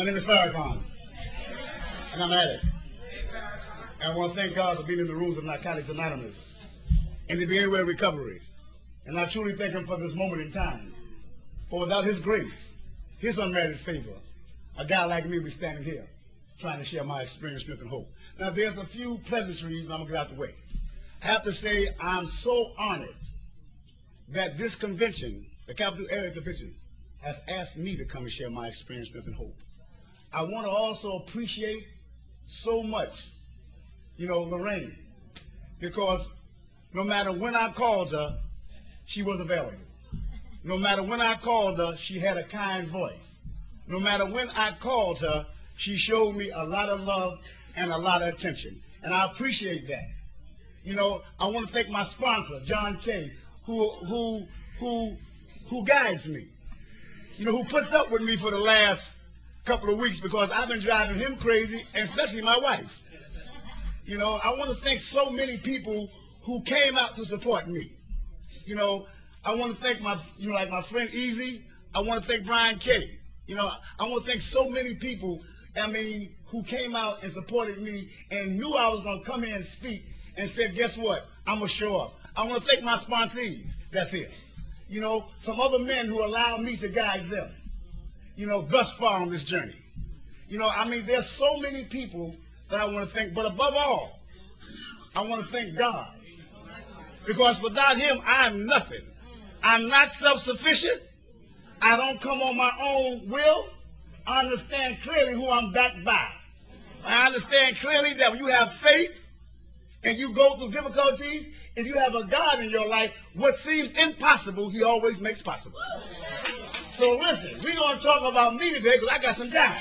name is Farrakhan, and I'm at it. And I want to thank God for being in the rooms of Narcotics Anonymous and to be anywhere recovery. And I truly thank him for this moment in time. For without his grace, his unmerited favor, a guy like me would be standing here trying to share my experience, strength, and hope. Now, there's a few pleasantries, and I'm going to get out the way. I have to say I'm so honored that this convention, the Capital Area Convention, has asked me to come and share my experience, strength, and hope. I want to also appreciate so much, Lorraine, because no matter when I called her, she was available. No matter when I called her, she had a kind voice. No matter when I called her, she showed me a lot of love and a lot of attention. And I appreciate that. I want to thank my sponsor, John Kay, who guides me. Who puts up with me for the last couple of weeks because I've been driving him crazy, and especially my wife. I want to thank so many people who came out to support me. I want to thank my friend Easy. I want to thank Brian Kay. I want to thank so many people, who came out and supported me and knew I was going to come here and speak and said, guess what? I'm going to show up. I want to thank my sponsees. That's it. Some other men who allowed me to guide them, thus far on this journey. There's so many people that I want to thank, but above all, I want to thank God. Because without him, I am nothing. I'm not self-sufficient. I don't come on my own will. I understand clearly who I'm backed by. I understand clearly that when you have faith and you go through difficulties, if you have a God in your life, what seems impossible, he always makes possible. So listen, we're going to talk about me today because I got some time.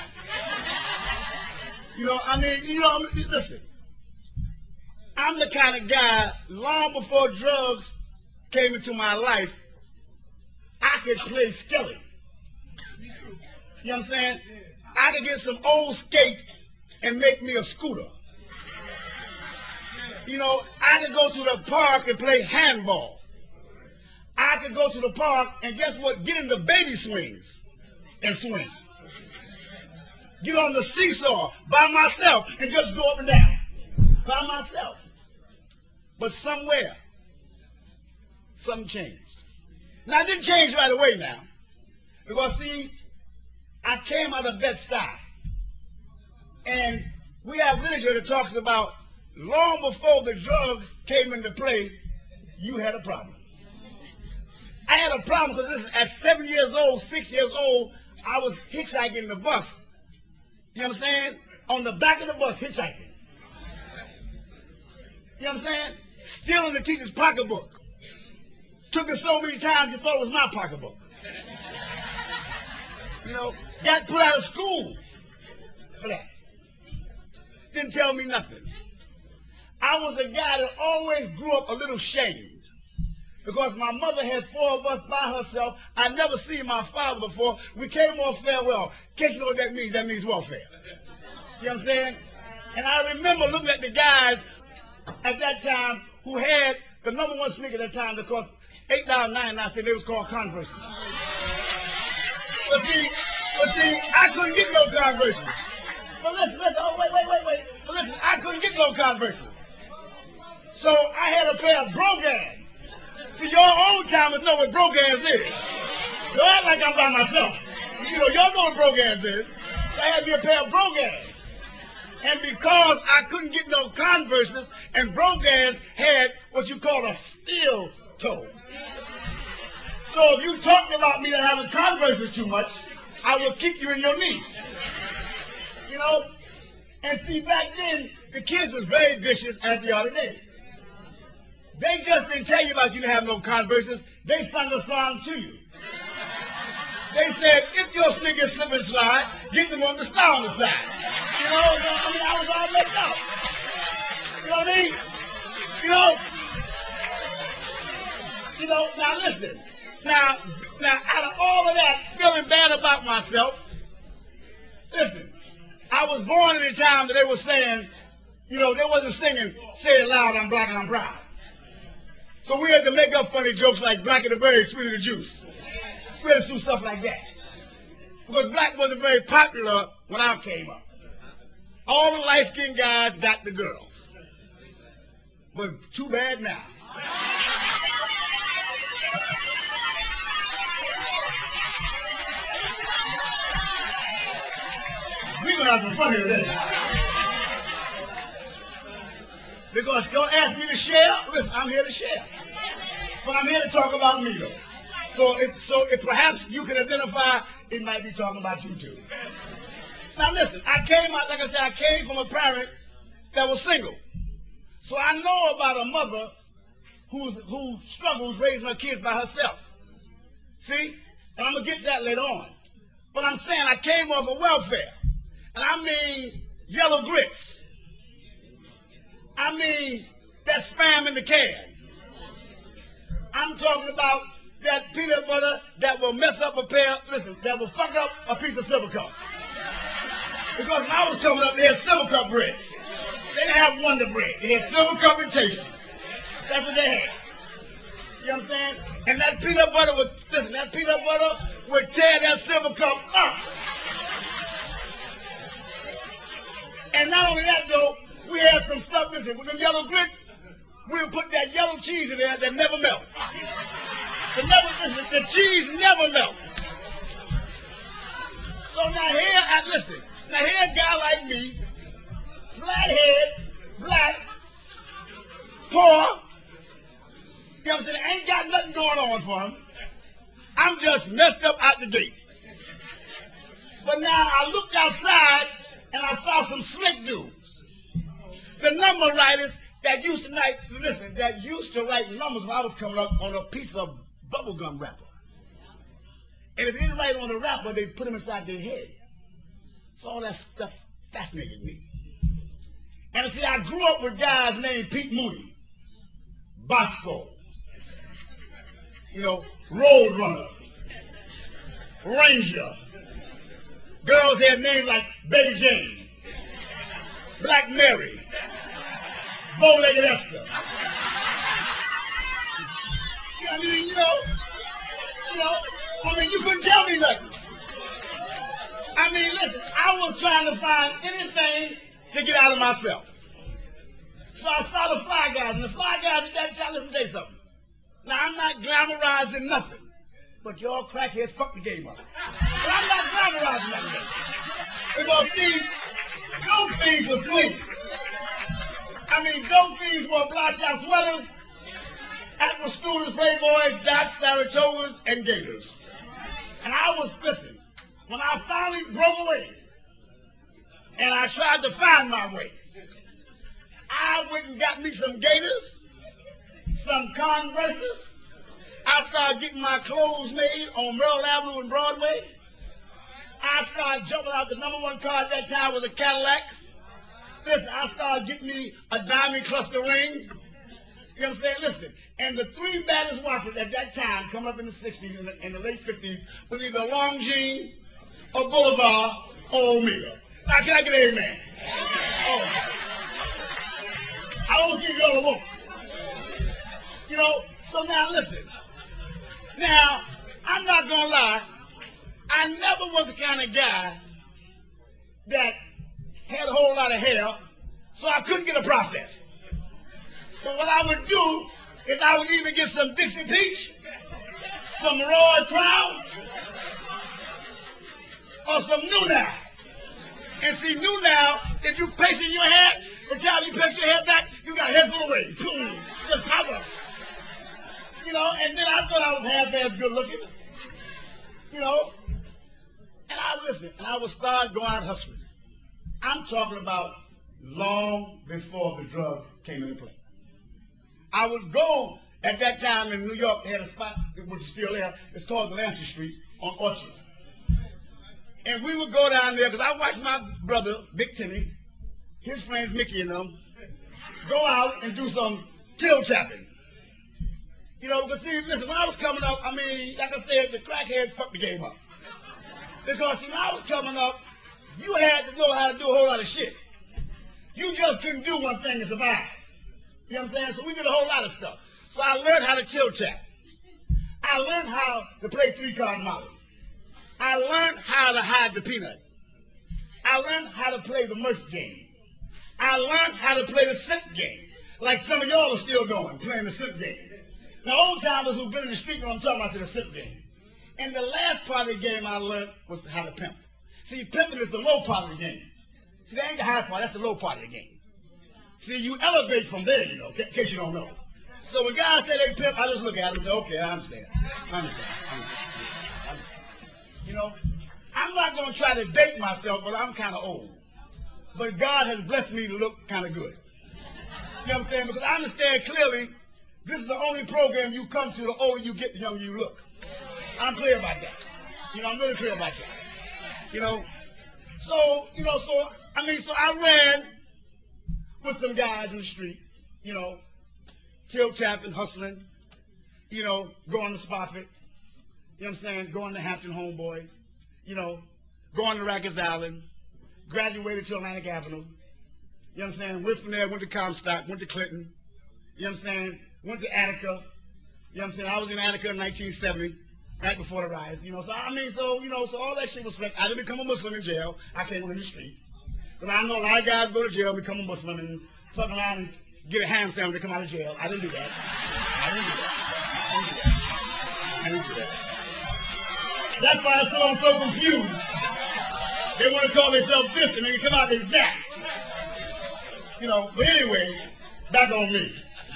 Listen. I'm the kind of guy, long before drugs came into my life, I could play Skelly. You know what I'm saying? I could get some old skates and make me a scooter. I could go to the park and play handball. I could go to the park and guess what? Get in the baby swings and swing. Get on the seesaw by myself and just go up and down by myself. But somewhere, something changed. Now, it didn't change right away now. Because, see, I came out of Bed-Stuy. And we have literature that talks about long before the drugs came into play, you had a problem. I had a problem because listen, at 7 years old, 6 years old, I was hitchhiking the bus. You know what I'm saying? On the back of the bus, hitchhiking. You know what I'm saying? Stealing the teacher's pocketbook. Took it so many times you thought it was my pocketbook. Got put out of school for that. Didn't tell me nothing. I was a guy that always grew up a little shamed. Because my mother had 4 of us by herself. I'd never seen my father before. We came on farewell. Can't you know what that means? That means welfare. You know what I'm saying? And I remember looking at the guys at that time who had the #1 sneaker at that time that cost $8.99 cents. They was called Converses. But see, I couldn't get no Converses. But listen, wait. But listen, I couldn't get no Converses. So I had a pair of Brogans. See, your old timers know what Brogans is. Don't act like I'm by myself. Y'all know what Brogans is. So I had me a pair of Brogans. And because I couldn't get no Converses, and Brogans had what you call a steel toe. So if you talked about me not having Converses too much, I will kick you in your knee. And see, back then, the kids was very vicious as they are today. They just didn't tell you about you to have no Converses. They sung a song to you. They said, if your sneakers slip and slide, get them on the star on the side. I was all messed up. You know what I mean? Now listen. Now, out of all of that, feeling bad about myself, listen, I was born in a time that they were saying, they wasn't singing, say it loud, I'm black and I'm proud. So we had to make up funny jokes like black of the berry, sweet of the juice. We had to do stuff like that. Because black wasn't very popular when I came up. All the light-skinned guys got the girls. But too bad now. We're going to have some fun here today. Because don't ask me to share. Listen, I'm here to share. But I'm here to talk about me, though. So if perhaps you can identify, it might be talking about you, too. Now, listen, I came from a parent that was single. So I know about a mother who struggles raising her kids by herself. See? And I'm going to get that later on. But I'm saying I came off of welfare. And I mean yellow grits. I mean that Spam in the can. I'm talking about that peanut butter that will mess up that will fuck up a piece of Silver Cup. Because when I was coming up, they had Silver Cup bread. They didn't have Wonder Bread. They had Silver Cup and Tasty. That's what they had. You know what I'm saying? And that peanut butter would tear that Silver Cup up. And not only that, though, we had some stuff, with them yellow grits, we would put that yellow cheese in there that never melts. The cheese never melts. So now here a guy like me, flathead, black, poor, you know what I'm saying, ain't got nothing going on for him. I'm just messed up out the gate. But now I looked outside and I saw some slick dudes. The number writers that used to write numbers when I was coming up on a piece of bubblegum wrapper. And if they didn't write on the wrapper, they put them inside their head. So all that stuff fascinated me. And see, I grew up with guys named Pete Mooney, Bosco, Roadrunner, Ranger. Girls had names like Baby Jane, Black Mary, Bow-legged Esther. You couldn't tell me nothing. Listen, I was trying to find anything to get out of myself. So I saw the Fly Guys, and the Fly Guys at that time, let me tell you something. Now, I'm not glamorizing nothing, but y'all crackheads fucked the game up. But I'm not glamorizing nothing. Because, see, those things were sweet. Those things were bloodshot sweaters, Aqua Students, Playboys, Dots, Saratogas, and Gators. And when I finally broke away, and I tried to find my way, I went and got me some Gators, some Converses. I started getting my clothes made on Merrill Avenue and Broadway. I started jumping out. The #1 car at that time was a Cadillac. Listen, I started getting me a diamond cluster ring. You know what I'm saying? Listen, and the 3 baddest watches at that time, coming up in the 60s and the late 50s, was either Longines, or Boulevard, or Omega. Now, can I get an amen? Oh. I don't see the other one. So now listen. Now, I'm not going to lie. I never was the kind of guy that had a whole lot of hair, so I couldn't get a process. But what I would do is I would either get some Dixie Peach, some Roy Crown, or some New Now. And see, New Now, if you pacing your hair, by the time you pace your hair back, you got a head full of waves. Boom, just pop up. And then I thought I was half-ass good looking. And I would start going out hustling. I'm talking about long before the drugs came into play. I would go, at that time in New York, they had a spot, which is still there, it's called Delancey Street on Orchard. And we would go down there, because I watched my brother, Big Timmy, his friends Mickey and them, go out and do some till tapping. Because see, listen, when I was coming up, like I said, the crackheads fucked the game up. Because when I was coming up, you had to know how to do a whole lot of shit. You just couldn't do one thing and survive. You know what I'm saying? So we did a whole lot of stuff. So I learned how to chill chat. I learned how to play 3-card Molly. I learned how to hide the peanut. I learned how to play the Murph game. I learned how to play the simp game. Like some of y'all are still doing, playing the simp game. Now, old timers who've been in the street know what I'm talking about, the simp game. And the last part of the game I learned was how to pimp. See, pimping is the low part of the game. See, that ain't the high part, that's the low part of the game. See, you elevate from there, you know, in case you don't know. So when guys say they pimp, I just look at them and say, okay, I understand. I understand. You know, I'm not going to try to date myself, but I'm kind of old. But God has blessed me to look kind of good. You know what I'm saying? Because I understand clearly this is the only program you come to, the older you get, the younger you look. I'm clear about that. You know, I'm really clear about that. You know, so I ran with some guys in the street, you know, tapping, hustling, you know, going to Spofford, you know what I'm saying, going to Hampton Homeboys, you know, going to Rikers Island, graduated to Atlantic Avenue, you know what I'm saying, went from there, went to Comstock, went to Clinton, you know what I'm saying, went to Attica, you know what I'm saying, I was in Attica in 1970, right before the riots, you know, so all that shit was slick. I didn't become a Muslim in jail, I came on in the street. Because I know a lot of guys go to jail, become a Muslim, and fuck around and get a ham sandwich to come out of jail. I didn't do that. I didn't do that. That's why I'm so confused. They want to call themselves this, and then you come out as that. You know, but anyway, back on me.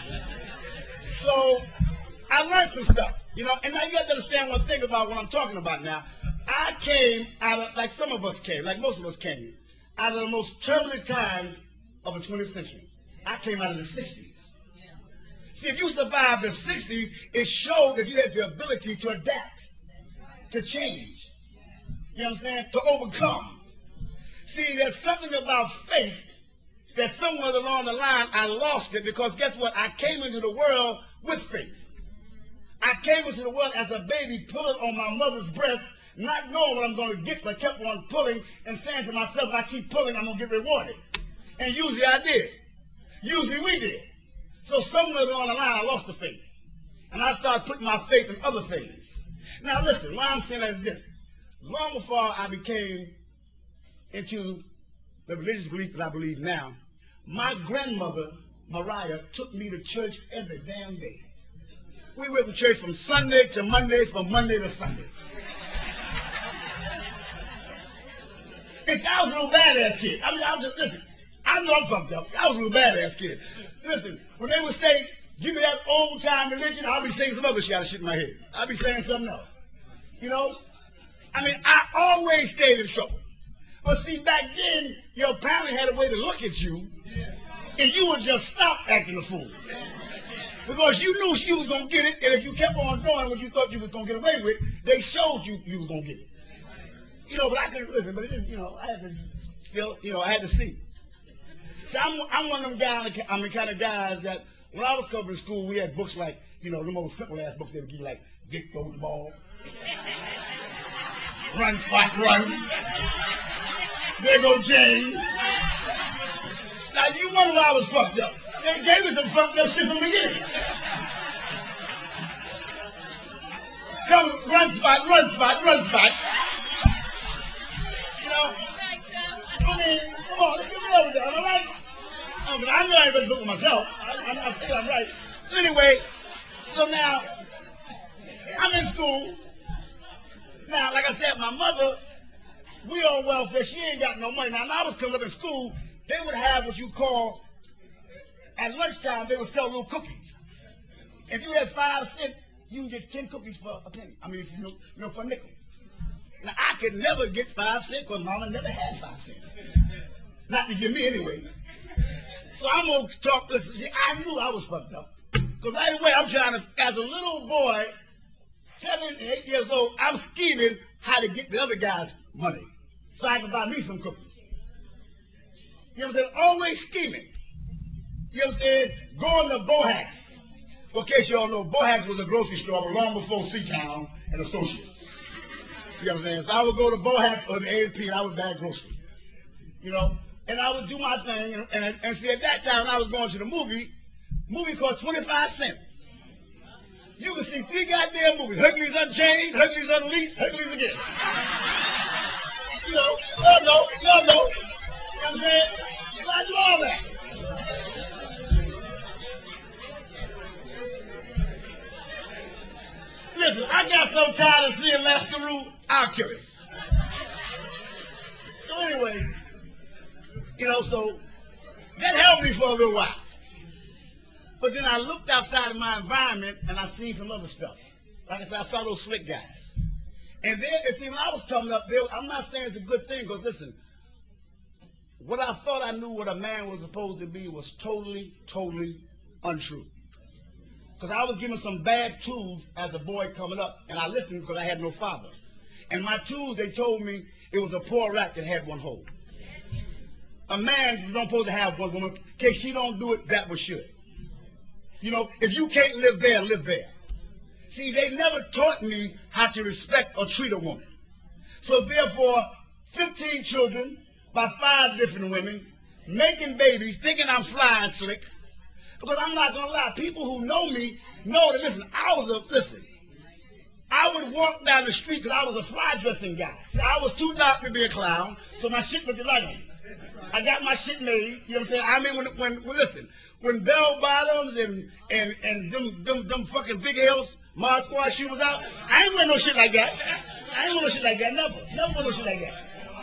So, I learned some stuff, you know, and now you have to understand one thing about what I'm talking about now. I came out of, like some of us came, like most of us came, out of the most turbulent times of the 20th century. I came out of the 60s. See, if you survived the 60s, it showed that you had the ability to adapt, to change, you know what I'm saying, to overcome. See, there's something about faith that somewhere along the line I lost it, because guess what? I came into the world with faith. I came into the world as a baby pulling on my mother's breast, not knowing what I'm going to get, but kept on pulling and saying to myself, if I keep pulling, I'm going to get rewarded. And usually I did. Usually we did. So somewhere along the line, I lost the faith. And I started putting my faith in other things. Now listen, what I'm saying is this. Long before I became into the religious belief that I believe now, my grandmother, Mariah, took me to church every damn day. We went to church from Sunday to Monday, from Monday to Sunday. I was a little badass kid. Listen, I know I'm fucked up. I was a little badass kid. Listen, when they would say, give me that old time religion, I'll be saying some other shit in my head. I'll be saying something else. You know? I mean, I always stayed in trouble. But see, back then, your parents had a way to look at you, and you would just stop acting a fool. Because you knew you was going to get it, and if you kept on doing what you thought you was going to get away with, they showed you you was going to get it. You know, but I couldn't listen, but it didn't, you know, I had to still, you know, I had to see. See, I'm one of them guys, I'm the kind of guys that when I was covering school, we had books like, you know, the most simple ass books they would give you, like Dick Throw the Ball, Run Spot Run, There Go Jane. Now you wonder why I was fucked up. They gave me some fucked up shit from the beginning. Come, Run Spot, Run Spot, Run Spot. You know, I mean, come on, let's get me over there, all right? I know I ain't read the book for myself. I think I'm right. Anyway, so now, I'm in school. Now, like I said, my mother, we on welfare. She ain't got no money. Now, when I was coming up in school, they would have what you call, at lunchtime, they would sell little cookies. If you had 5 cents, you can get 10 cookies for a penny. I mean, if you know, for a nickel. Now, I could never get 5 cents because Mama never had 5 cents. Not to give me anyway. So I'm going to talk this. See, I knew I was fucked up. Because right away, I'm trying to, as a little boy, 7 and 8 years old, I'm scheming how to get the other guys money so I can buy me some cookies. You know what I'm saying? Always scheming. You know what I'm saying? Going to Bohax. Well, in case you all know, Bohax was a grocery store long before Seatown and Associates. You know what I'm saying? So I would go to Bohax or the A&P and I would buy groceries. You know? And I would do my thing. And see, at that time, when I was going to the movie cost 25 cents. You can see 3 goddamn movies. Hercules Unchained, Hercules Unleashed, Hercules again. y'all know. You know what I'm saying? So I do all that. Listen, I got so tired of seeing Lascaroo, I'll kill him. So anyway, so that helped me for a little while. But then I looked outside of my environment and I seen some other stuff. Like I said, I saw those slick guys. And then, see, when I was coming up there, I'm not saying it's a good thing, because listen, what I thought I knew what a man was supposed to be was totally, totally untrue. Because I was given some bad tools as a boy coming up, and I listened because I had no father. And my tools, they told me it was a poor rat that had one hole. A man don't supposed to have one woman. In case she don't do it, that one should. If you can't live there, live there. See, they never taught me how to respect or treat a woman. So therefore, 15 children by 5 different women, making babies, thinking I'm fly and slick. Because I'm not going to lie, people who know me know that, listen, I would walk down the street because I was a fly dressing guy. See, I was too dark to be a clown, so my shit looked like me. I got my shit made, you know what I'm saying? I mean, listen, when bell bottoms and them fucking big heels, Mod Squad shoe was out, I ain't wearing no shit like that. I ain't wearing no shit like that, never. Never wear no shit like that.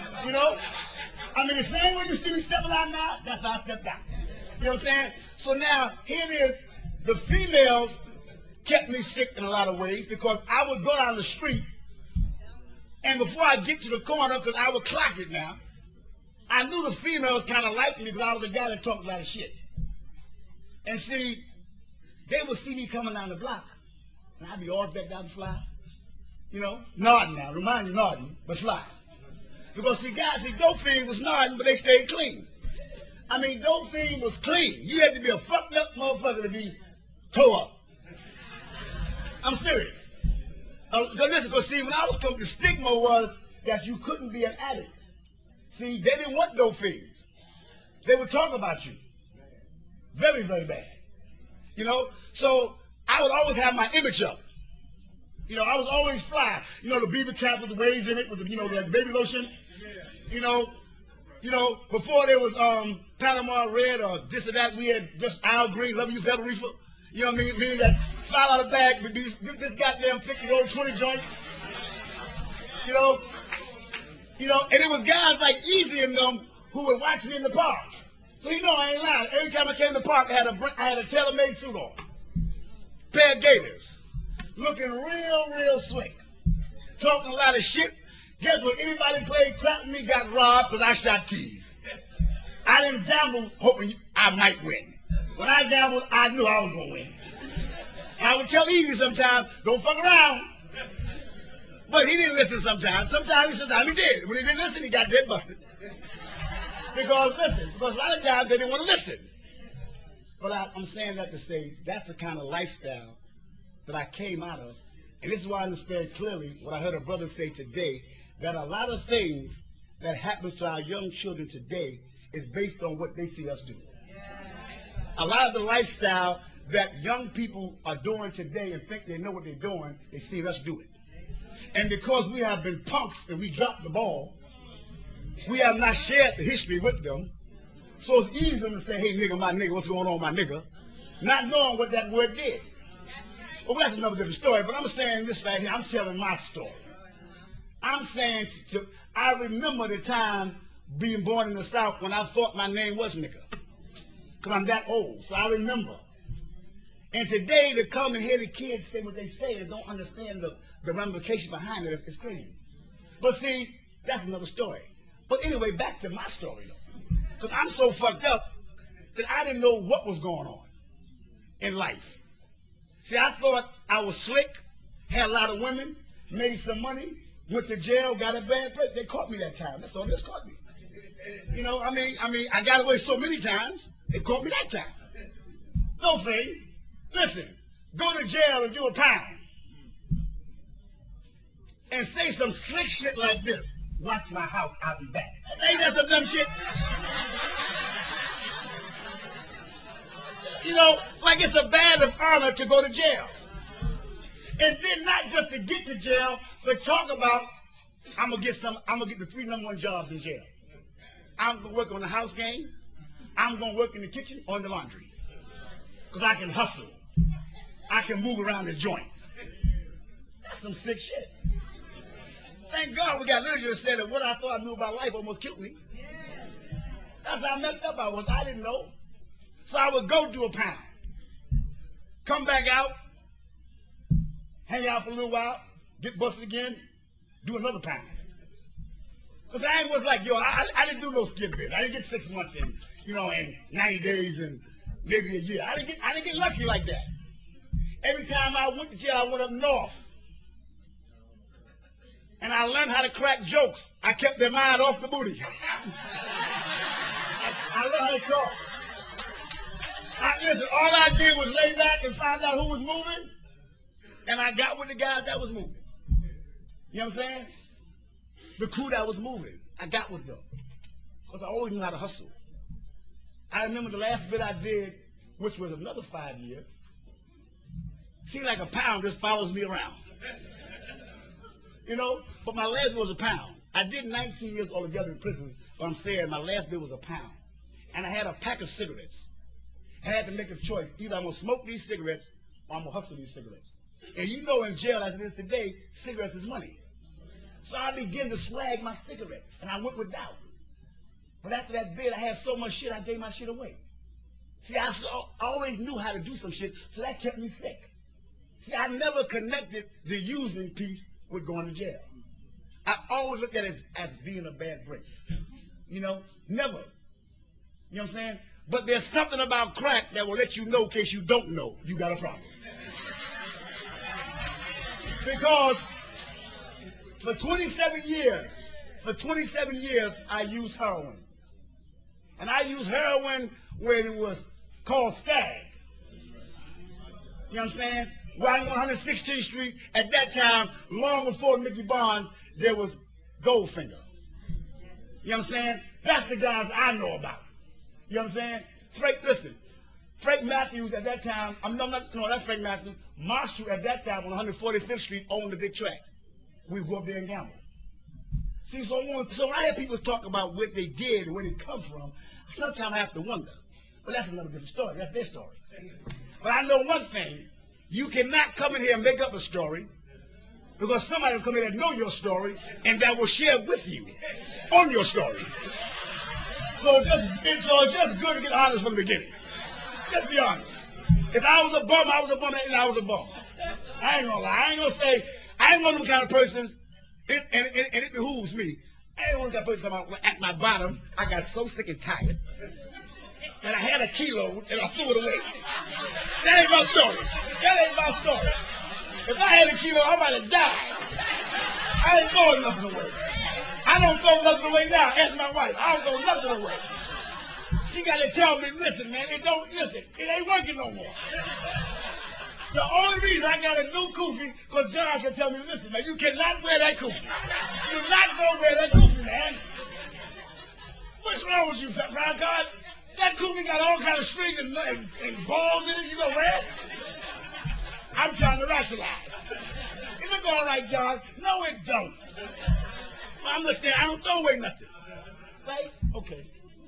I mean, the same way you see me stepping out now, that's how I stepped out. You know what I'm saying? So now, here it is, the females kept me sick in a lot of ways, because I would go down the street, and before I get to the corner, because I would clock it now, I knew the females kind of liked me because I was a guy that talked a lot of shit. And see, they would see me coming down the block, and I'd be all decked out and fly. Nodding now, remind you nodding, but fly. Because see, guys, Dope Fiend was nodding, but they stayed clean. I mean, Dope Fiend was clean. You had to be a fucked up motherfucker to be tore up. I'm serious. Because see, when I was coming, the stigma was that you couldn't be an addict. See, they didn't want dope fiends. They would talk about you. Very, very bad. So I would always have my image up. I was always fly. The beaver cap with the waves in it, with the baby lotion. Before there was Panama Red or this or that, we had just Al Green, Love You Federal Reefer. You know what I mean? Meaning that $5 bag would be this goddamn 50 roll 20 joints. And it was guys like Easy and them who would watch me in the park. So I ain't lying. Every time I came to the park, I had a tailor-made suit on, pair of gaiters, looking real, real slick, talking a lot of shit. Guess what? Anybody played crap with me got robbed because I shot tees. I didn't gamble hoping I might win. When I gambled, I knew I was going to win. I would tell Easy sometimes, don't fuck around. But he didn't listen sometimes. Sometimes he did. When he didn't listen, he got dead busted. Because a lot of times they didn't want to listen. But I'm saying that to say that's the kind of lifestyle that I came out of. And this is why I understand clearly what I heard a brother say today, that a lot of things that happens to our young children today is based on what they see us do. A lot of the lifestyle that young people are doing today and think they know what they're doing, they see us do it. And because we have been punks and we dropped the ball, we have not shared the history with them. So it's easy to say, hey, nigga, my nigga, what's going on, my nigga? Not knowing what that word did. Well, that's another different story, but I'm saying this right here. I'm telling my story. I'm saying, I remember the time being born in the South when I thought my name was nigga. Because I'm that old, so I remember. And today to come and hear the kids say what they say and don't understand the ramification behind it, it's crazy. But see, that's another story. But anyway, back to my story though. Because I'm so fucked up that I didn't know what was going on in life. See, I thought I was slick, had a lot of women, made some money, went to jail, got a bad place. They caught me that time. That's all they caught me. I got away so many times, they caught me that time. No thing. Listen, go to jail and do a pound. And say some slick shit like this. Watch my house, I'll be back. Ain't that some dumb shit? Like it's a badge of honor to go to jail. And then not just to get to jail, but talk about I'm gonna get the 3 #1 jobs in jail. I'm gonna work on the house game. I'm gonna work in the kitchen or in the laundry. Because I can hustle. I can move around the joint. That's some sick shit. Thank God we got literature that said that what I thought I knew about life almost killed me. That's how messed up I was. I didn't know. So I would go do a pound. Come back out. Hang out for a little while. Get busted again. Do another pound. Because I ain't was like, yo, I didn't do no skid bit. I didn't get 6 months and 90 days and maybe a year. I didn't get lucky like that. Every time I went to jail, I went up north. And I learned how to crack jokes. I kept their mind off the booty. I learned how to talk. Listen, all I did was lay back and find out who was moving. And I got with the guys that was moving. You know what I'm saying? The crew that was moving. I got with them. Because I always knew how to hustle. I remember the last bit I did, which was another 5 years. Seemed like a pound just follows me around. You know? But my last bit was a pound. I did 19 years altogether in prisons, but I'm saying my last bit was a pound. And I had a pack of cigarettes. I had to make a choice. Either I'm going to smoke these cigarettes or I'm going to hustle these cigarettes. And you know in jail as it is today, cigarettes is money. So I began to swag my cigarettes, and I went without. But after that bid, I had so much shit, I gave my shit away. See, I always knew how to do some shit, so that kept me sick. See, I never connected the using piece with going to jail. I always looked at it as being a bad break. You know, never. You know what I'm saying? But there's something about crack that will let you know in case you don't know you got a problem. Because for 27 years, I used heroin. And I used heroin when it was called Stag. You know what I'm saying? Riding on 116th Street, at that time, long before Mickey Barnes, there was Goldfinger. You know what I'm saying? That's the guys I know about. You know what I'm saying? Frank Matthews at that time, that's Frank Matthews. Marshall at that time on 145th Street owned the big track. We would go up there and gamble. See, so when I hear people talk about what they did and where they come from, sometimes I have to wonder. But that's another different story. That's their story. But I know one thing. You cannot come in here and make up a story because somebody will come in and know your story and that will share with you on your story. So it's just good to get honest from the beginning. Just be honest. If I was a bum, I was a bum, and I was a bum. I ain't gonna lie. I ain't gonna say, I ain't one of them kind of persons, and it behooves me. I ain't one of them kind of persons at my bottom, I got so sick and tired that I had a kilo and I threw it away. That ain't my story. That ain't my story. If I had a kilo, I might have died. I ain't throwing nothing away. I don't throw nothing away now. Ask my wife. I don't throw nothing away. She got to tell me, listen, man, it ain't working no more. The only reason I got a new kufi, because John can tell me, listen, man, you cannot wear that kufi. You're not going to wear that kufi, man. What's wrong with you, Brown Card? That kufi got all kind of strings and balls in it. You know where? I'm trying to rationalize. It look all right, John. No, it don't. I understand. I don't throw away nothing. Right? Okay.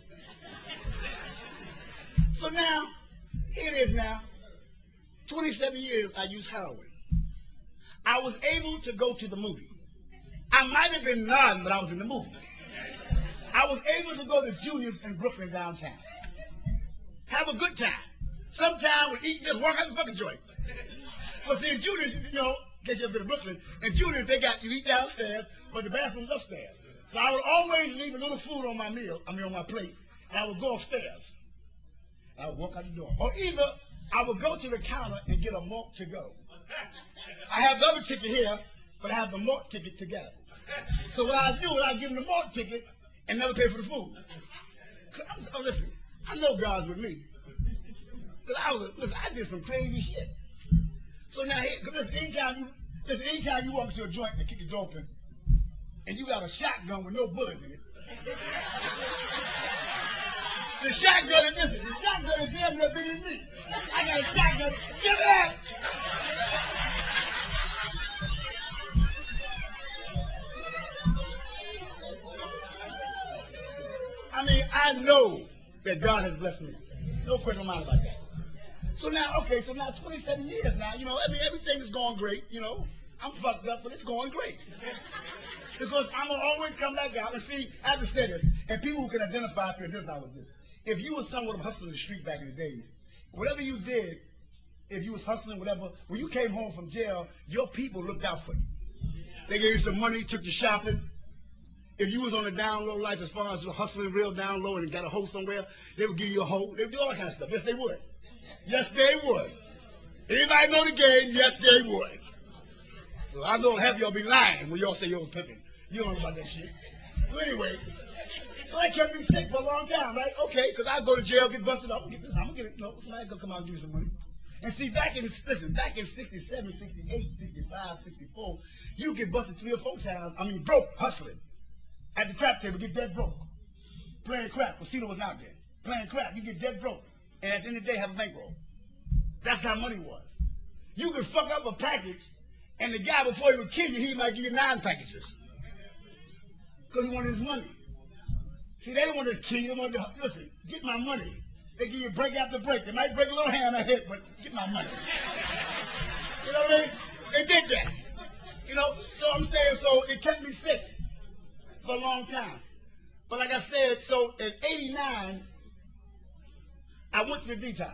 So now, here it is now. 27 years I used heroin. I was able to go to the movie. I might have been nodding, but I was in the movie. I was able to go to Junior's in Brooklyn downtown. Have a good time. Sometimes we eat, just walk out the fucking joint. But see, in Junior's, in case you've been to Brooklyn, in Junior's you eat downstairs, but the bathroom's upstairs. So I would always leave a little food on my on my plate, and I would go upstairs. I would walk out the door. Or either I would go to the counter and get a malt to go. I have the other ticket here, but I have the malt ticket together. So what I do is I give them the malt ticket and never pay for the food. Listen, I know God's with me. Because I did some crazy shit. So now, anytime you walk into a joint and kick the door open, and you got a shotgun with no bullets in it, the shotgun is damn near bigger than me. I got a shotgun. Give it up. that God has blessed me. No question of mind about that. So now, okay, so now 27 years now, you know, I mean, everything is going great, you know. I'm fucked up, but it's going great. Because I'm going to always come back out and see, I have to say this, and people who can identify with this. If you were someone hustling the street back in the days, whatever you did, if you was hustling, whatever, when you came home from jail, your people looked out for you. They gave you some money, took you shopping. If you was on the down low life as far as hustling real down low and got a hoe somewhere, they would give you a hoe. They would do all that kind of stuff. Yes, they would. Yes, they would. Anybody know the game? Yes, they would. So I know half of y'all be lying when y'all say y'all was pimping. You don't know about that shit. So anyway, so that kept me sick for a long time, right? Okay, because I go to jail, get busted up, I'm going to get this, I'm going to get it. No, somebody going to come out and give me some money. And see, back in 67, 68, 65, 64, you get busted 3 or 4 times. I mean, broke, hustling. At the crap table, get dead broke. Playing crap. Casino was not there. Playing crap, you get dead broke. And at the end of the day, have a bankroll. That's how money was. You could fuck up a package, and the guy, before he would kill you, he might give you 9 packages. Because he wanted his money. See, they didn't want to kill you. They wanted to, listen, get my money. They give you break after break. They might break a little hand on the head, but get my money. You know what I mean? They did that. You know, so I'm saying, so it kept me sick for a long time. But like I said, so in 89, I went to the detox.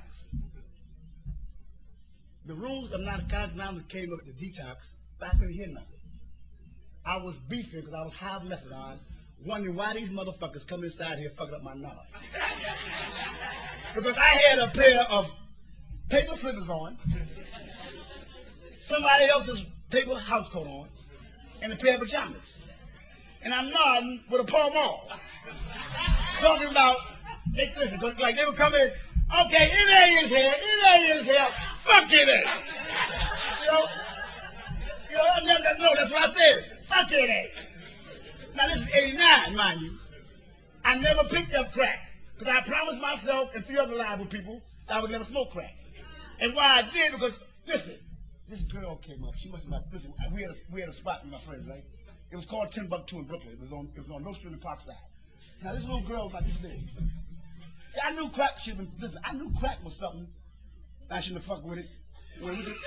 The rules of Narcotics Anonymous came up with the detox, but I couldn't hear nothing. I was beefing because I was high methadone, wondering why these motherfuckers come inside here fucking up my knowledge. Because I had a pair of paper slippers on, somebody else's paper house coat on, and a pair of pajamas. And I'm nodding with a Pall Mall. Talking about, listen, like they would come in, okay, NA is here, fuck NA. No, that's what I said, fuck NA. Now this is 89, mind you. I never picked up crack, because I promised myself and 3 other liable people that I would never smoke crack. And why I did, because, listen, this girl came up, she must have been, listen, we had a spot with my friends, right? It was called Timbuktu in Brooklyn. It was on North Street and Parkside. Now this little girl was like this big. See, I knew crack should have been, listen, I knew crack was something. I shouldn't have fucked with it. When listen,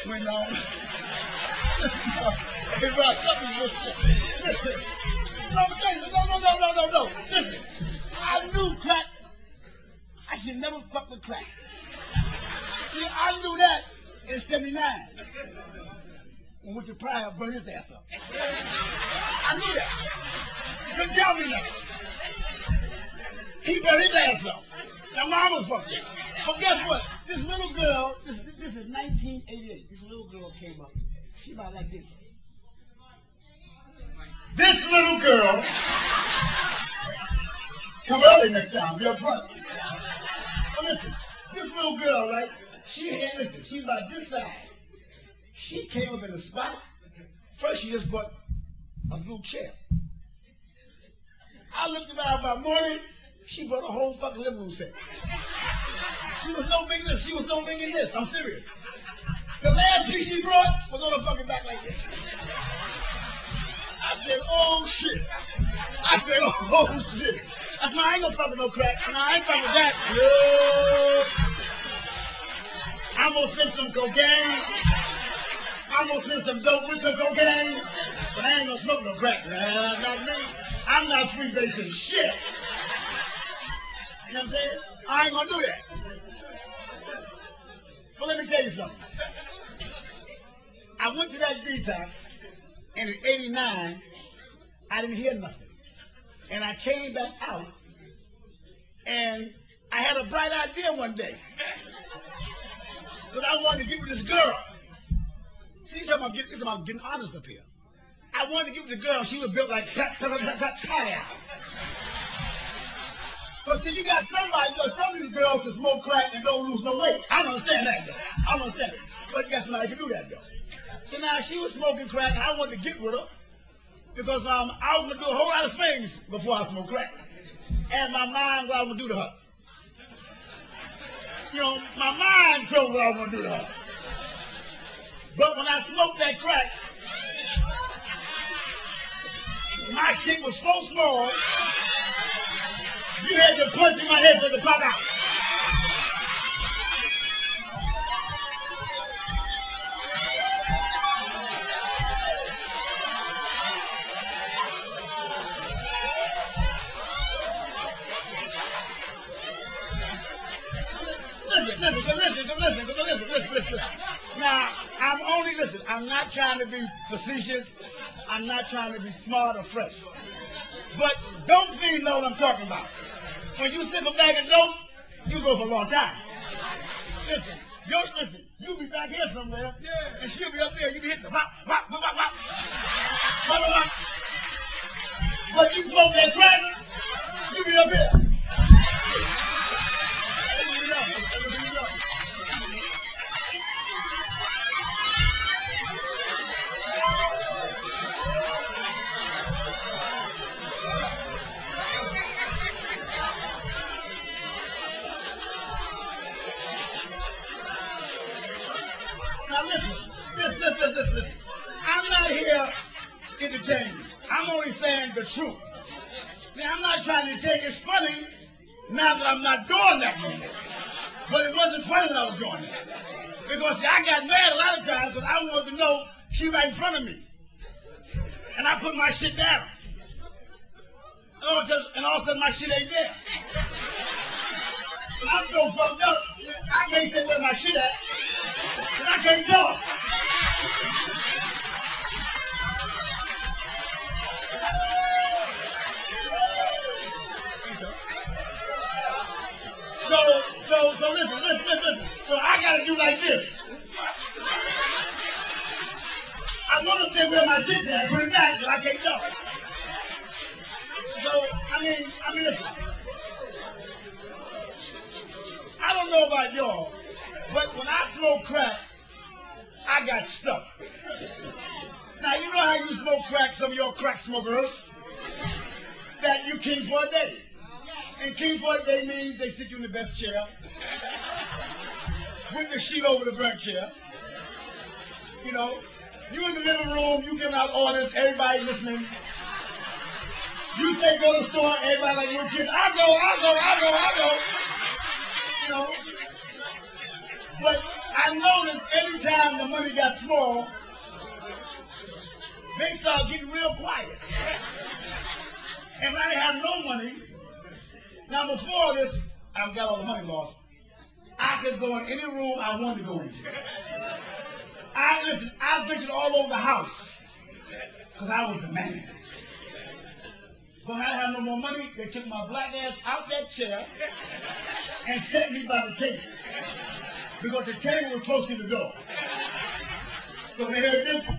no. Listen, I knew crack. I should never fuck with crack. See, I knew that in 79. When Richard Pryor burned his ass up. I knew that. You couldn't tell me nothing. He burned his ass up. Now mama fucked it. But guess what? This little girl, this is 1988. This little girl came up. She about like this. This little girl, come early next time, be up front. But listen, this little girl, right? She's about this size. She came up in the spot. First, she just brought a blue chair. I looked around by morning. She brought a whole fucking living room set. She was no big this. She was no big in this. I'm serious. The last piece she brought was on her fucking back like this. I said, oh shit. I said, oh shit. I said, I ain't gonna fuck with no crack. No, I ain't fucking with that. No. I'm gonna spend some cocaine. I'm gonna spend some dope with some cocaine. But I ain't gonna smoke no crack. Nah, not me. I'm not freebasing shit. You know what I'm saying? I ain't gonna do that. But let me tell you something. I went to that detox, and in 89, I didn't hear nothing. And I came back out, and I had a bright idea one day. Because I wanted to get with this girl. See, it's about getting honest up here. I wanted to get with the girl. She was built like Pat. But see, you got somebody, some of these girls can smoke crack and don't lose no weight. I don't understand that, though. I don't understand it. But you got somebody who can do that, though. So now she was smoking crack. I wanted to get with her because I was going to do a whole lot of things before I smoked crack. And my mind what I was going to do to her. You know, my mind told me what I was going to do to her. But when I smoked that crack, my shit was so small, You had to punch in my head for the pop out. Listen. Now, I'm not trying to be facetious. I'm not trying to be smart or fresh. But dope fiends know what I'm talking about. When you sniff a bag of dope, you go for a long time. Listen, you'll be back here somewhere, and she'll be up there, you be hitting the wop, wop, wop, wop, wop. Wop, wop, wop. But you smoke that crack, you be up here. Now listen. I'm not here entertaining you. I'm only saying the truth. See, I'm not trying to take it's funny now that I'm not doing that no more. But it wasn't funny when I was doing it. Because see, I got mad a lot of times because I wanted to know she right in front of me. And I put my shit down. And all of a sudden my shit ain't there. And I'm so fucked up, I can't say where my shit at. And I can't talk. So listen. So I gotta do like this. I want to say where my shit's at, put it back, but I can't talk. So, listen. I don't know about y'all, but when I smoke crack, I got stuck. Now, you know how you smoke crack, some of y'all crack smokers, that you king for a day. And king for a day means they sit you in the best chair, with the sheet over the burnt chair. You know, you in the living room, you giving out orders, everybody listening. You say go to the store, everybody like little kids, I go. You know. But I noticed every time the money got small, they start getting real quiet. And when I didn't have no money, now before this, I've got all the money lost. I could go in any room I wanted to go into. I visited all over the house because I was the man. When I had no more money, they took my black ass out that chair and set me by the table because the table was close to the door. So they heard this,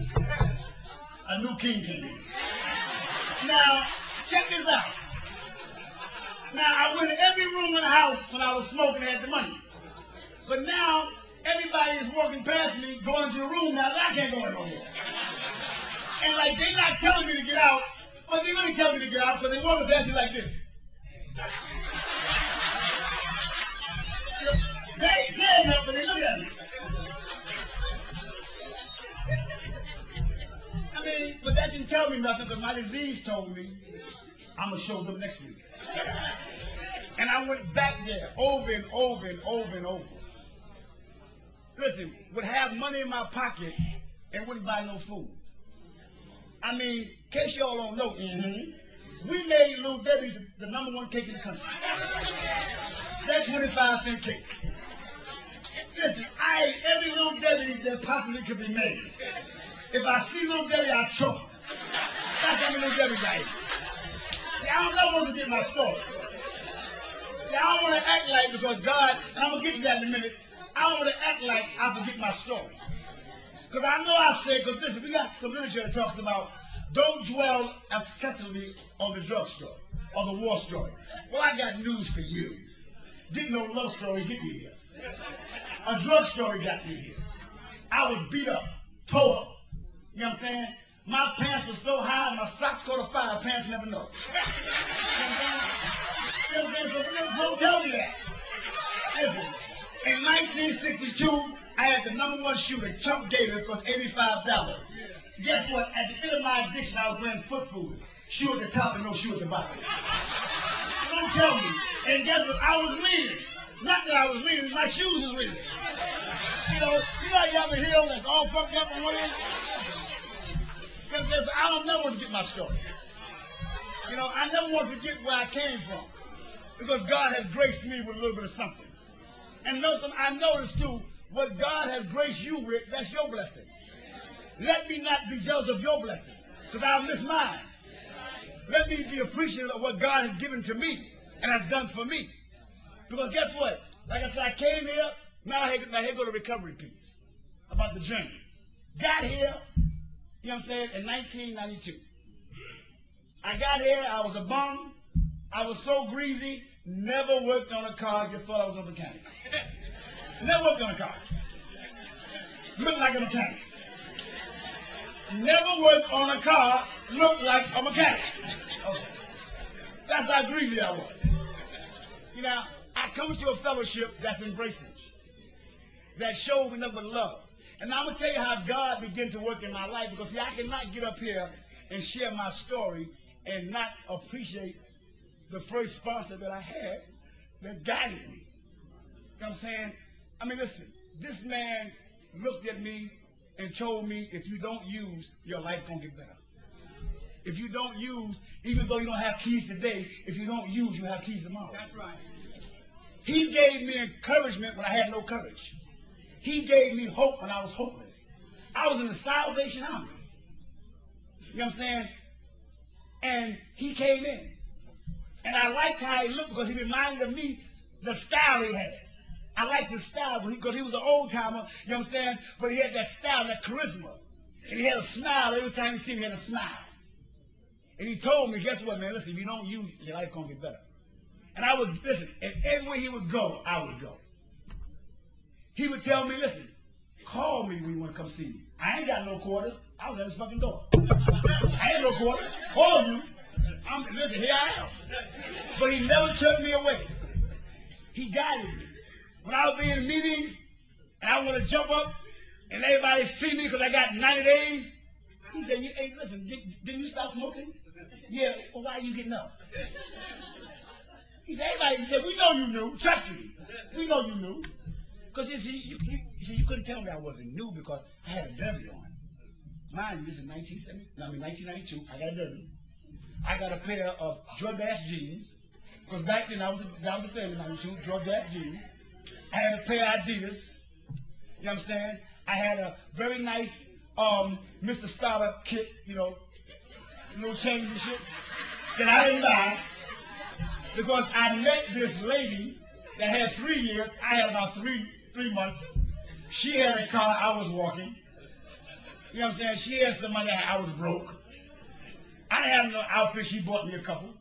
a new king came in. Now, check this out. Now, I went in every room in the house when I was smoking and had the money. But now, everybody is walking past me, going into the room now that I can't go in no more. And like, they're not telling me to get out, but they really tell me to get out because they walk past me like this. They ain't saying nothing, but they look at me. But that didn't tell me nothing because my disease told me I'm going to show them next week. And I went back there over and over. Listen, would have money in my pocket and wouldn't buy no food. In case y'all don't know, we made Little Debbie's the #1 cake in the country. That 25-cent cake. Listen, I ate every Little Debbie that possibly could be made. If I see Little Debbie, I choke. That's how many Little Debbie's I ate. See, I don't know when to get my story. See, I don't want to act like, because God, and I'm going to get to that in a minute, I don't want to act like I forget my story. Because I know I said, because listen, we got some literature that talks about don't dwell excessively on the drug story or the war story. Well, I got news for you. Didn't no love story get me here. A drug story got me here. I was beat up, tore up. You know what I'm saying? My pants were so high, my socks caught a fire, pants never know. You know what I'm saying? So don't tell me that. Listen, in 1962, I had the #1 shooter, Chuck Davis, for $85. Guess what? At the end of my addiction, I was wearing foot food. Shoe at the top and no shoe at the bottom. And don't tell me. And guess what? I was leaning. Not that I was leaning, my shoes was leaning. You know how you have a heel that's all fucked up on one end? Because I don't never want to forget my story. I never want to forget where I came from. Because God has graced me with a little bit of something. And I noticed too, what God has graced you with, that's your blessing. Let me not be jealous of your blessing, because I'll miss mine. Let me be appreciative of what God has given to me and has done for me. Because guess what? Like I said, I came here, now here go the recovery piece about the journey. Got here, you know what I'm saying, in 1992. I got here, I was a bum, I was so greasy, never worked on a car, just thought I was a mechanic. Never worked on a car. Looked like a mechanic. Never worked on a car, looked like a mechanic. Okay. That's how greasy I was. I come to a fellowship that's embracing, that shows me nothing but love. And I'm going to tell you how God began to work in my life, because see, I cannot get up here and share my story and not appreciate the first sponsor that I had that guided me. You know what I'm saying? I mean, listen, this man looked at me and told me, if you don't use, your life going to get better. If you don't use, even though you don't have keys today, if you don't use, you have keys tomorrow. That's right. He gave me encouragement when I had no courage. He gave me hope when I was hopeless. I was in the Salvation Army. You know what I'm saying? And he came in. And I liked how he looked, because he reminded of me the style he had. I liked his style because he was an old timer, you know what I'm saying? But he had that style, that charisma. And he had a smile. Every time he see me, he had a smile. And he told me, guess what, man? Listen, if you don't use, your life gonna get better. And I would, listen, and everywhere he would go, I would go. He would tell me, listen, call me when you want to come see me. I ain't got no quarters. I was at his fucking door. I ain't no quarters. Call you. Listen, here I am. But he never turned me away. He guided me. When I would be in meetings and I want to jump up and everybody see me because I got 90 days, he said, hey, listen, didn't you stop smoking? Yeah, well, why are you getting up? He said, we know you knew. Trust me. We know you knew. Because you couldn't tell me I wasn't new because I had a derby on. Mind you, this is 1992. I got a derby. I got a pair of drug-ass jeans. Because back then, that was a thing in 92, drug-ass jeans. I had a pair of Adidas. You know what I'm saying? I had a very nice Mr. Stoddard kit, no chains and shit, that I didn't buy because I met this lady that had 3 years. I had about three months. She had a car. I was walking. You know what I'm saying? She had some money. I was broke. I didn't have no outfit. She bought me a couple.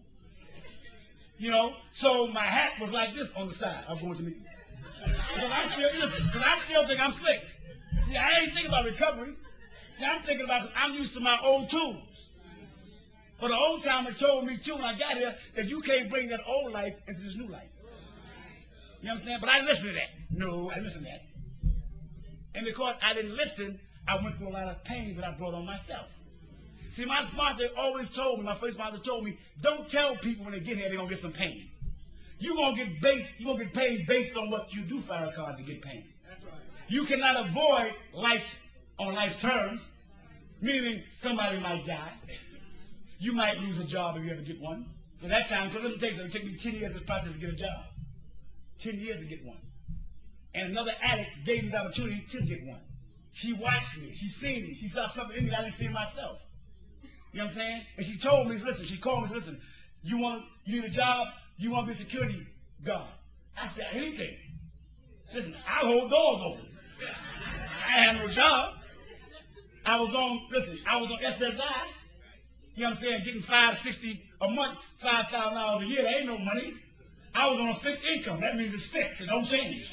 So my hat was like this on the side. I was going to meetings. Because I still think I'm slick. See, I ain't thinking about recovery. See, I'm thinking about, I'm used to my old tools. But the old timer told me too when I got here that you can't bring that old life into this new life. You know what I'm saying? But I didn't listen to that. No, I didn't listen to that. And because I didn't listen, I went through a lot of pain that I brought on myself. See, my sponsor always told me, my first sponsor told me, don't tell people when they get here they're going to get some pain. You're going to get paid based on what you do, Farrakhan, to get pain. That's right. You cannot avoid life on life's terms, meaning somebody might die. You might lose a job if you ever get one. At that time, because let me tell you something, it took me 10 years this process to get a job. 10 years to get one. And another addict gave me the opportunity to get one. She watched me. She seen me. She saw something in me I didn't see in myself. You know what I'm saying? And she told me, listen, she called me, listen, you need a job? You want to be a security guard? I said, anything. Listen, I hold doors open. I had no job. I was on SSI. You know what I'm saying? Getting $560 a month, $5,000 a year. There ain't no money. I was on a fixed income. That means it's fixed. It don't change.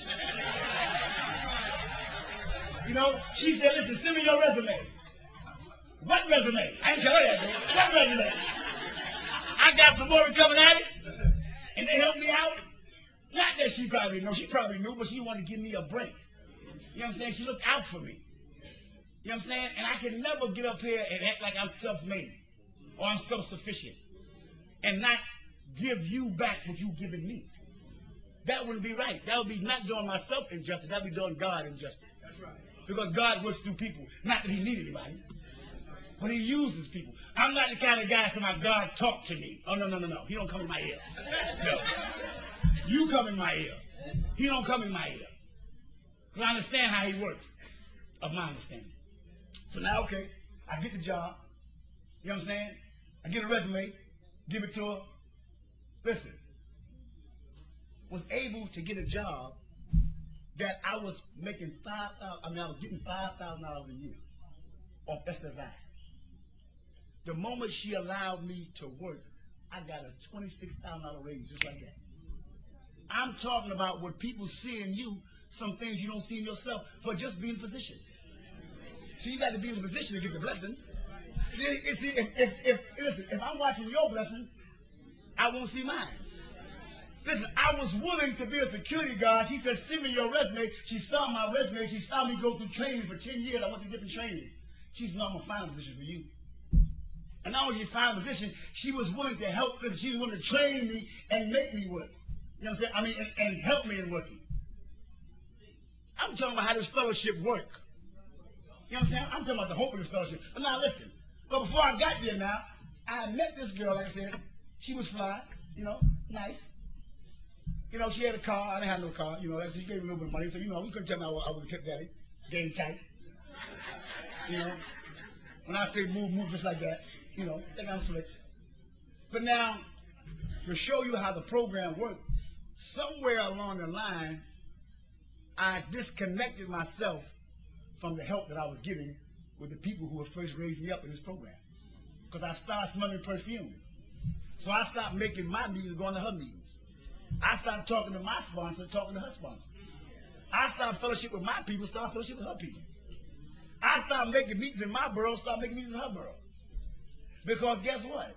She said, listen, send me your resume. What resume? I ain't tell her that, though. What resume? I got some more recovered addicts, and they helped me out. Not that she probably knew, but she wanted to give me a break. You know what I'm saying? She looked out for me. You know what I'm saying? And I can never get up here and act like I'm self-made or I'm self-sufficient and not give you back what you've given me. That wouldn't be right. That would be not doing myself injustice. That would be doing God injustice. That's right. Because God works through people. Not that he needs anybody, but he uses people. I'm not the kind of guy saying, my God, talk to me. Oh, no, no, no, no. He don't come in my ear. No. You come in my ear. He don't come in my ear. Because I understand how he works, of my understanding. So now, okay, I get the job. You know what I'm saying? I get a resume, give it to her. Listen, was able to get a job that I was making I was getting $5,000 a year off SSI. The moment she allowed me to work, I got a $26,000 raise just like that. I'm talking about what people see in you, some things you don't see in yourself, for just being in position. See, you got to be in a position to get the blessings. See, if I'm watching your blessings, I won't see mine. Listen, I was willing to be a security guard. She said, send me your resume. She saw my resume. She saw me go through training for 10 years. I went through different trainings. She said, no, I'm going to find a position for you. And not only did she find a position, she was willing to help. Listen, she was willing to train me and make me work. You know what I'm saying? And help me in working. I'm talking about how this fellowship work. You know what I'm saying? I'm talking about the hope of this fellowship. But now listen. But before I got there now, I met this girl, like I said. She was fly, nice. She had a car. I didn't have no car. She gave me a little bit of money. So, we couldn't tell me I was a kept daddy. Game tight. When I say move just like that. Think I'm slick. But now, to show you how the program works, somewhere along the line, I disconnected myself from the help that I was getting with the people who had first raised me up in this program. Because I started smelling perfume. So I stopped making my meetings, going to her meetings. I stopped talking to my sponsor, talking to her sponsor. I stopped fellowship with my people, started fellowship with her people. I stopped making meetings in my borough, started making meetings in her borough. Because guess what?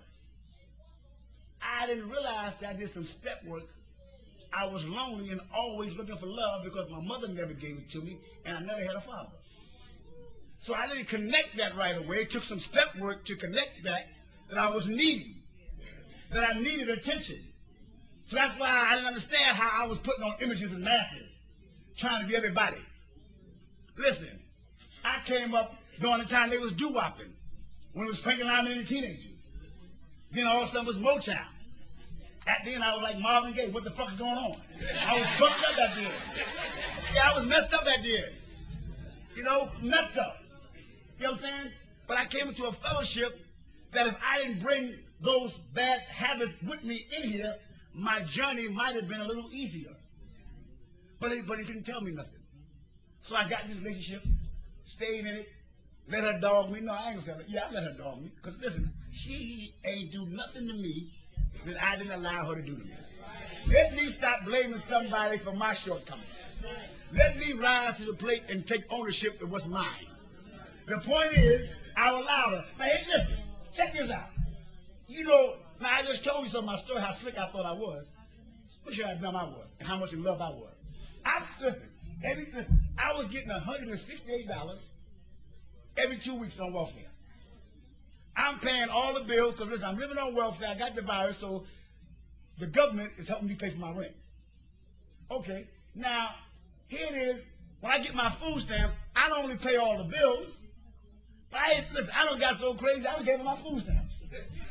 I didn't realize that I did some step work. I was lonely and always looking for love because my mother never gave it to me and I never had a father. So I didn't connect that right away. It took some step work to connect that I was needy, that I needed attention. So that's why I didn't understand how I was putting on images and masses, trying to be everybody. Listen, I came up during the time they was doo-wopping, when it was Frank and Lyman and the Teenagers. Then all of a sudden was Motown. At then I was like Marvin Gaye. What the fuck is going on? I was fucked up that year. Yeah, I was messed up that year. Messed up. You know what I'm saying? But I came into a fellowship that if I didn't bring those bad habits with me in here, my journey might have been a little easier. But he didn't tell me nothing. So I got in this relationship, stayed in it, let her dog me. No, I ain't gonna say that. Yeah, I let her dog me. Because listen, she ain't do nothing to me that I didn't allow her to do to me. Let me stop blaming somebody for my shortcomings. Let me rise to the plate and take ownership of what's mine. The point is, I allowed her. Now, hey, listen, check this out. Now I just told you some of my story, how slick I thought I was. Look how dumb I was, and how much in love I was. Listen, I was getting $168 every 2 weeks on welfare. I'm paying all the bills, because listen, I'm living on welfare, I got the virus, so the government is helping me pay for my rent. Okay, now, here it is, when I get my food stamps, I don't only pay all the bills, but I don't got so crazy, I was giving my food stamps.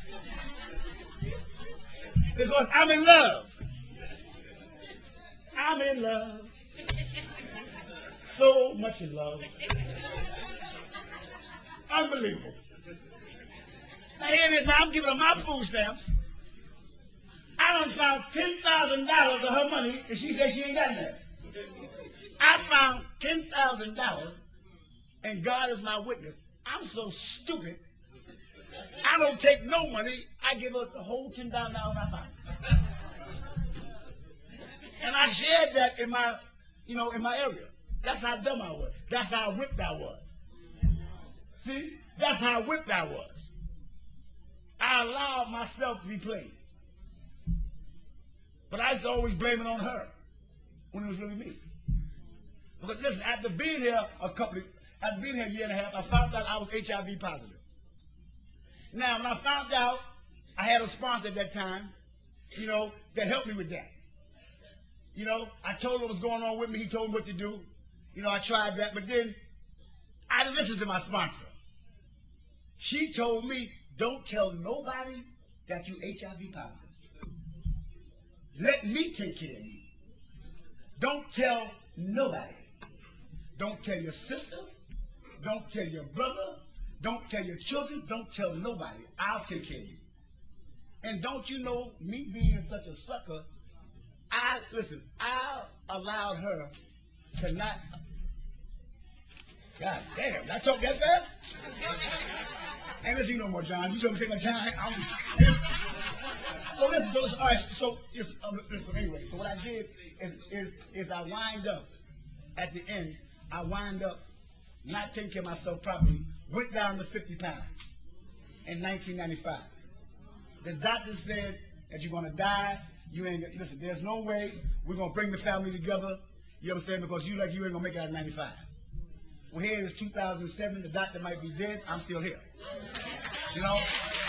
Because I'm in love. I'm in love. So much in love. Unbelievable. Now here it is, now I'm giving her my food stamps. I done found $10,000 of her money, and she said she ain't got nothing. I found $10,000, and God is my witness. I'm so stupid. I don't take no money. I give her the whole $10,000 I found. And I shared that in my, in my area. That's how dumb I was. That's how whipped I was. See? That's how whipped I was. I allowed myself to be played. But I used to always blame it on her when it was really me. Because listen, after being here after being here a year and a half, I found out I was HIV positive. Now, when I found out, I had a sponsor at that time. that helped me with that. I told him what was going on with me. He told me what to do. I tried that, but then I didn't listen to my sponsor. She told me, don't tell nobody that you HIV positive. Let me take care of you. Don't tell nobody. Don't tell your sister. Don't tell your brother. Don't tell your children. Don't tell nobody. I'll take care of you. And don't you know, me being such a sucker, I allowed her to not. God damn, I talk that fast? And listen, no more, John. You told me to take my time. So listen, all right, listen, anyway, so what I did is I wind up, at the end, I wind up not taking care of myself properly, went down to 50 pounds in 1995. The doctor said that you're going to die. Listen, there's no way we're going to bring the family together, you know what I'm saying, because you ain't going to make it out of 95. Well, here is 2007, the doctor might be dead, I'm still here. So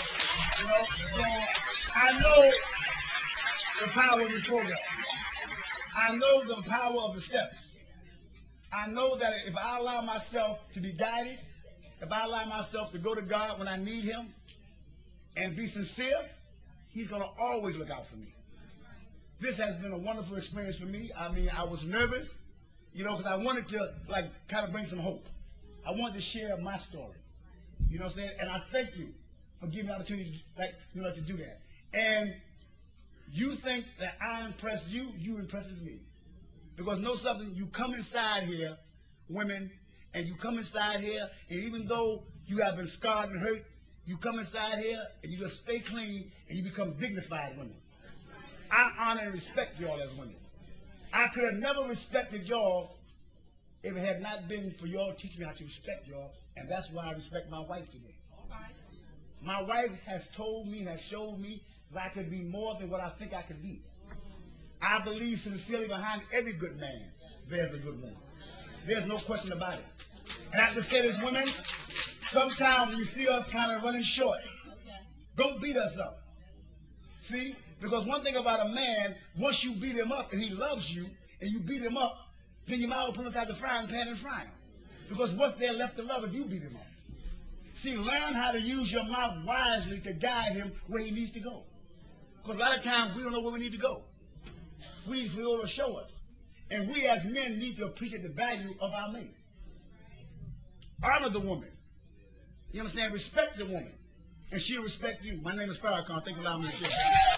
I know the power of this program. I know the power of the steps. I know that if I allow myself to be guided, if I allow myself to go to God when I need him and be sincere, he's going to always look out for me. This has been a wonderful experience for me. I mean, I was nervous, because I wanted to, kind of bring some hope. I wanted to share my story, you know what I'm saying? And I thank you for giving me the opportunity to do that. And you think that I impress you, you impresses me. Because know something, you come inside here, women, and you come inside here, and even though you have been scarred and hurt, you come inside here, and you just stay clean, and you become dignified women. I honor and respect y'all as women. I could have never respected y'all if it had not been for y'all teaching me how to respect y'all, and that's why I respect my wife today. My wife has told me, has showed me that I could be more than what I think I could be. I believe sincerely behind every good man, there's a good woman. There's no question about it. And I have to say this, women, sometimes when you see us kind of running short, don't beat us up. See? Because one thing about a man, once you beat him up and he loves you, and you beat him up, then you might as well put us out the frying pan and fry him. Because what's there left to love if you beat him up? See, learn how to use your mouth wisely to guide him where he needs to go. Because a lot of times we don't know where we need to go. We need for you to show us. And we as men need to appreciate the value of our mate. Honor the woman. You understand? Respect the woman. And she'll respect you. My name is Farrakhan. Thank you for allowing me to share.